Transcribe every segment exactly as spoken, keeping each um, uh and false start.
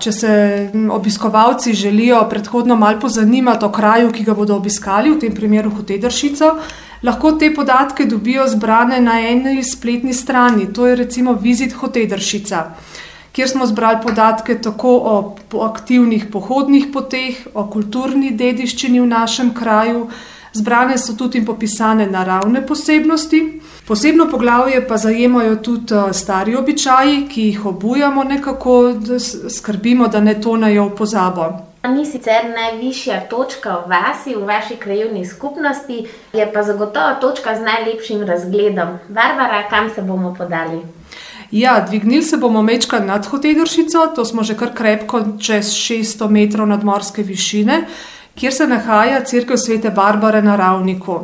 Če se obiskovalci želijo predhodno malo pozanimati o kraju, ki ga bodo obiskali, v tem primeru Hotedršico, lahko te podatke dobijo zbrane na eni spletni strani, to je recimo Visit Hotedršica, kjer smo zbrali podatke tako o aktivnih pohodnih poteh, o kulturni dediščini v našem kraju. Zbrane so tudi in popisane naravne posebnosti. Posebno poglavje pa zajemajo tudi stari običaji, ki jih obujamo nekako, da skrbimo, da ne tonejo v pozabo. Ni sicer najvišja točka v vasi, v vaši krajevni skupnosti, je pa zagotovo točka z najlepšim razgledom. Barbara, kam se bomo podali? Ja, dvignili se bomo majčkeno nad Hotedršico, to smo že kar krepko čez šeststo metrov nadmorske višine, kjer se nahaja cerkev Svete Barbare na Ravniku.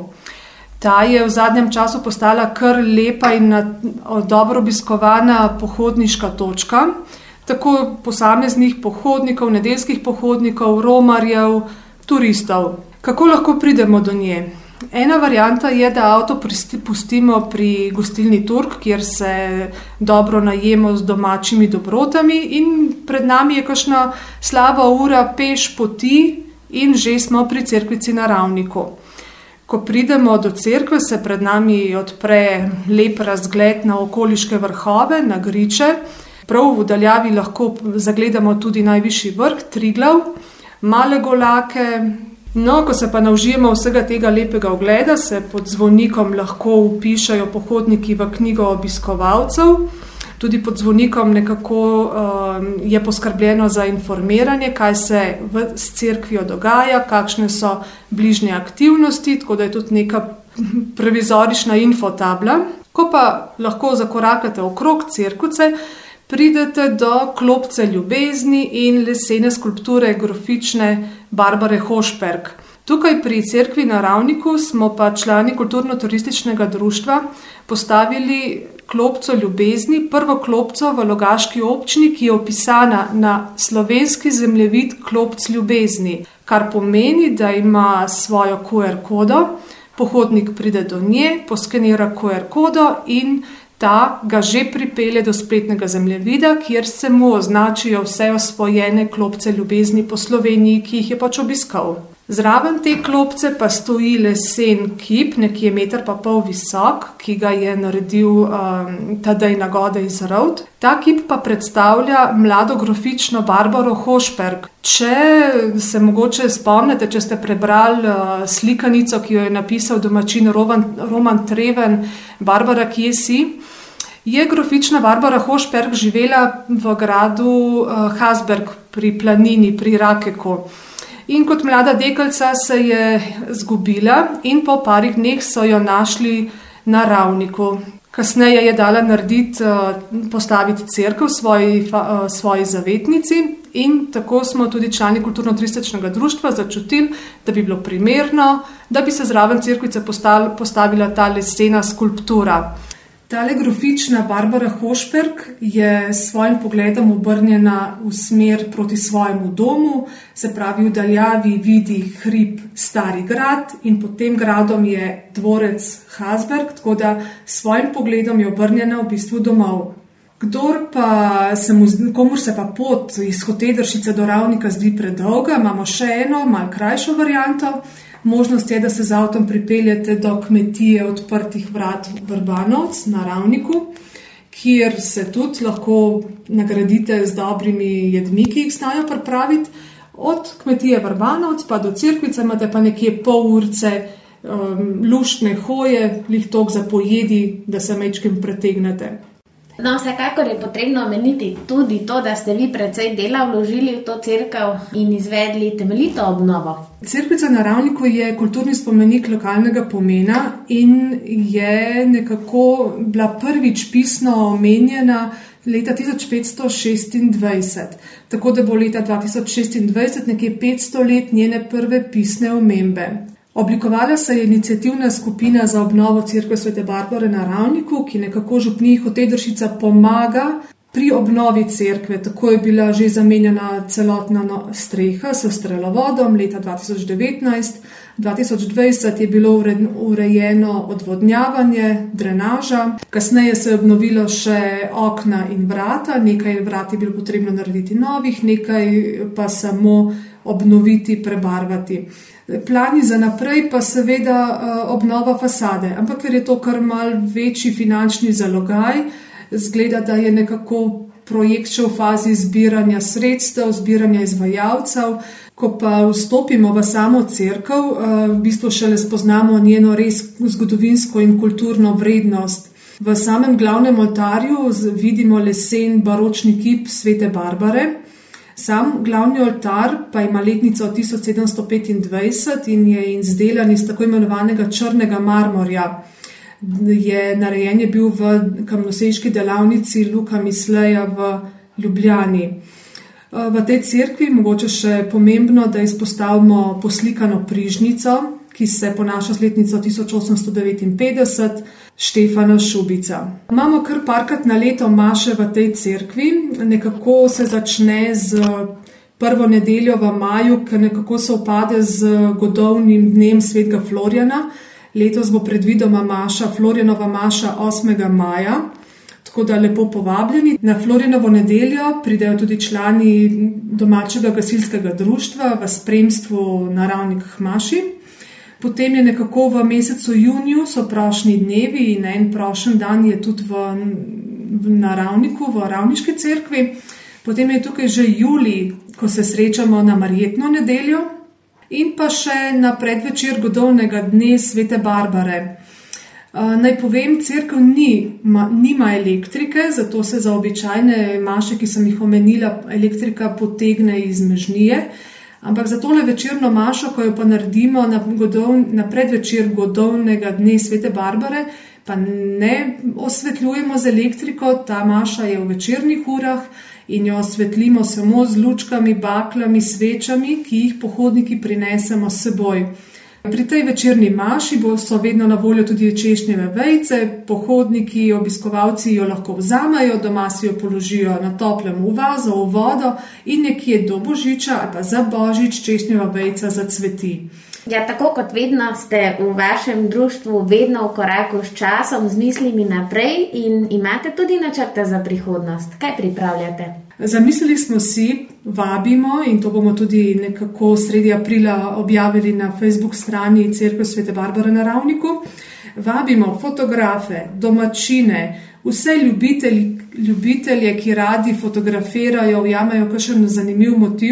Ta je v zadnjem času postala kar lepa in dobro obiskovana pohodniška točka, tako posameznih pohodnikov, nedeljskih pohodnikov, romarjev, turistov. Kako lahko pridemo do nje? Ena varianta je, da avto pustimo pri gostilni Turk, kjer se dobro najemo z domačimi dobrotami in pred nami je kakšna slaba ura peš poti in že smo pri cerkvici na Ravniku. Ko pridemo do cerkve, se pred nami odpre lep razgled na okoliške vrhove, na griče. Prav v daljavi lahko zagledamo tudi najvišji vrh, Triglav, Male Golake. No, ko se pa naužijemo vsega tega lepega ogleda, se pod zvonikom lahko vpišajo pohodniki v knjigo obiskovalcev. Tudi pod zvonikom nekako um, je poskrbljeno za informiranje, kaj se v cerkvijo dogaja, kakšne so bližnje aktivnosti, tako da je tudi neka provizorična infotabla. Ko pa lahko zakorakate okrog cerkvice, pridete do klopce ljubezni in lesene skulpture grofične Barbare Hošperg. Tukaj pri cerkvi na Ravniku smo pa člani kulturno-turističnega društva postavili klopco ljubezni, prvo klopco v Logaški občini, ki je opisana na slovenski zemljevid klopc ljubezni, kar pomeni, da ima svojo Q R kodo, pohodnik pride do nje, poskenira Q R kodo in ta ga že pripelje do spletnega zemljevida, kjer se mu označijo vse osvojene klopce ljubezni po Sloveniji, ki jih je pač obiskal. Zraven te klopce pa stoji lesen kip, nekje meter pa pol visok, ki ga je naredil um, Tadej Nagode iz Rovt. Ta kip pa predstavlja mlado grofično Barbaro Hošperg. Če se mogoče spomnite, če ste prebrali uh, slikanico, ki jo je napisal domačin Roman, Roman Treven, Barbara, kje si, je grofična Barbara Hošperg živela v gradu uh, Hasberg pri planini, pri Rakeku. In kot mlada deklica se je zgubila in po parih dneh so jo našli na Ravniku. Kasneje je dala narediti, postaviti cerkev svoji, svoji zavetnici in tako smo tudi člani kulturno-turističnega društva začutili, da bi bilo primerno, da bi se zraven cerkvice postavila ta lesena skulptura. Tale grofična Barbara Hošperg je s svojim pogledom obrnjena v smer proti svojemu domu, se pravi v daljavi vidi hrib Stari grad in pod tem gradom je dvorec Hasberg, tako da s svojim pogledom je obrnjena v bistvu domov. Kdor pa se mu, komur se pa pot iz Hotedršice do Ravnika zdi predolga, imamo še eno, malo krajšo varianto. Možnost je, da se z avtom pripeljete do kmetije Odprtih vrat Vrbanovc na Ravniku, kjer se tudi lahko nagradite z dobrimi jedmi, ki jih znajo pripraviti. Od kmetije Vrbanovc pa do cerkvice imate pa nekje pol urce um, luštne hoje, lih tok za pojedi, da se mečkim pretegnete. No, vsekakor je potrebno omeniti tudi to, da ste vi precej dela vložili v to cerkev in izvedli temeljito obnovo. Cerkvica na Ravniku je kulturni spomenik lokalnega pomena in je nekako bila prvič pisno omenjena leta tisoč petsto šestindvajset. Tako da bo leta dva tisoč šestindvajset nekje petsto let njene prve pisne omembe. Oblikovala se je iniciativna skupina za obnovo cerkve Svete Barbare na Ravniku, ki nekako župniji Hotedršica pomaga Pri obnovi cerkve, tako je bila že zamenjana celotna no, streha s strelovodom leta dva tisoč devetnajst. dva tisoč dvajset je bilo urejeno odvodnjavanje, drenaža. Kasneje se je obnovilo še okna in vrata, nekaj vrat je bilo potrebno narediti novih, nekaj pa samo obnoviti, prebarvati. Plani za naprej pa seveda obnova fasade, ampak ker je to kar mal večji finančni zalogaj, zgleda, da je nekako projekt še v fazi zbiranja sredstev, zbiranja izvajalcev. Ko pa vstopimo v samo cerkev, v bistvu šele spoznamo njeno res zgodovinsko in kulturno vrednost. V samem glavnem oltarju vidimo lesen baročni kip svete Barbare. Sam glavni oltar pa ima letnico tisoč sedemsto petindvajset in je izdelan iz tako imenovanega črnega marmorja. Je narejen je bil v kamnoseški delavnici Luka Misleja v Ljubljani. V tej cerkvi mogoče še pomembno, da izpostavimo poslikano prižnico, ki se ponaša s letnico tisoč osemsto devetinpetdeset Štefana Šubica. Imamo kar parkrat na leto maše v tej cerkvi, nekako se začne z prvo nedeljo v maju, ker nekako se upade z godovnim dnem svetega Florjana. Letos bo predvidoma maša, Florjanova maša osmega maja, tako da lepo povabljeni. Na Florjanovo nedeljo pridejo tudi člani domačega gasilskega društva v spremstvu naravnih k maši. Potem je nekako v mesecu juniju so prošnji dnevi in en prošen dan je tudi v, v naravniku, v ravniški cerkvi. Potem je tukaj že julij, ko se srečamo na Marjetno nedeljo. In pa še na predvečer godovnega dne svete Barbare. Naj povem, cerkev ni, ma, nima elektrike, zato se za običajne maše, ki sem jih omenila, elektrika potegne iz mežnije. Ampak za tole večerno mašo, ko jo pa naredimo na, godov, na predvečer godovnega dne svete Barbare, pa ne osvetljujemo z elektriko, ta maša je v večernih urah in jo osvetlimo samo z lučkami, baklami, svečami, ki jih pohodniki prinesemo s seboj. Pri tej večerni maši bo so vedno na voljo tudi češnjeve vejice, pohodniki, obiskovalci jo lahko vzamejo, doma si jo položijo na toplem v vazo, v vodo in nekje do Božiča ali pa za Božič češnjeva vejica zacveti. Ja, tako kot vedno ste v vašem društvu vedno v koraku s časom, z mislimi naprej in imate tudi načrte za prihodnost. Kaj pripravljate? Zamislili smo si, vabimo in to bomo tudi nekako sredi aprila objavili na Facebook strani Cerkev svete Barbare na Ravniku. Vabimo fotografe, domačine, vse ljubitelji, ljubitelje, ki radi fotografirajo, ujamejo kakšen zanimiv motiv,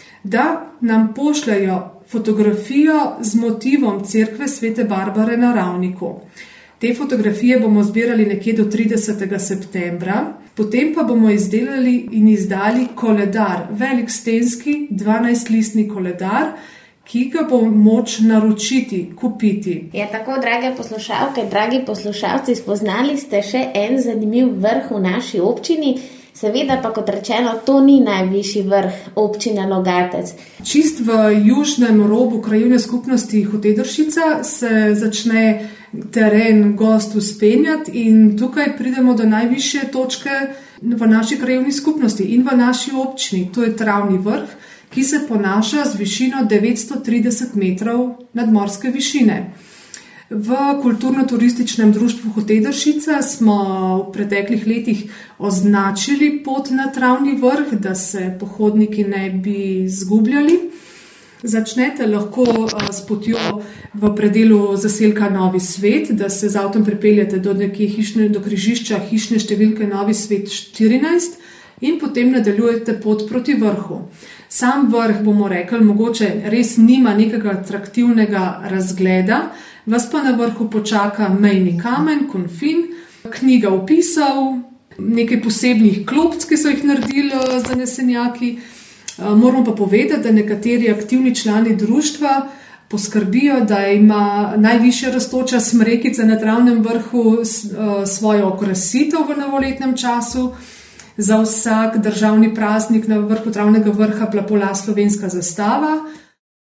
da nam pošljajo fotografijo z motivom Cerkve svete Barbare na Ravniku. Te fotografije bomo zbirali nekje do tridesetega septembra, potem pa bomo izdelali in izdali koledar, velik stenski dvanajstlistni koledar, ki ga bo moč naročiti, kupiti. Je tako, drage poslušalke, dragi poslušalci, spoznali ste še en zanimiv vrh v naši občini. Seveda pa, kot rečeno, to ni najvišji vrh občine Logatec. Čist v južnem robu krajevne skupnosti Hotedršica se začne teren Gost vzpenjati in tukaj pridemo do najvišje točke v naši krajevni skupnosti in v naši občini. To je Travni vrh, ki se ponaša z višino devetsto trideset metrov nadmorske višine. V kulturno-turističnem društvu Hotedršica smo v preteklih letih označili pot na Travni vrh, da se pohodniki ne bi zgubljali. Začnete lahko s potjo v predelu zaselka Novi Svet, da se z avtom pripeljete do nekje hišne, do križišča hišne številke Novi Svet štirinajst in potem nadaljujete pot proti vrhu. Sam vrh, bomo rekli, mogoče res nima nekega atraktivnega razgleda, vas pa na vrhu počaka mejni kamen, konfin, knjiga opisov, nekaj posebnih klopc, ki so jih naredili zanesenjaki. Moramo pa povedati, da nekateri aktivni člani društva poskrbijo, da ima najvišja rastoča smrekica na Travnem vrhu svojo okrasitev v novoletnem času. Za vsak državni praznik na vrhu Travnega vrha plapola slovenska zastava.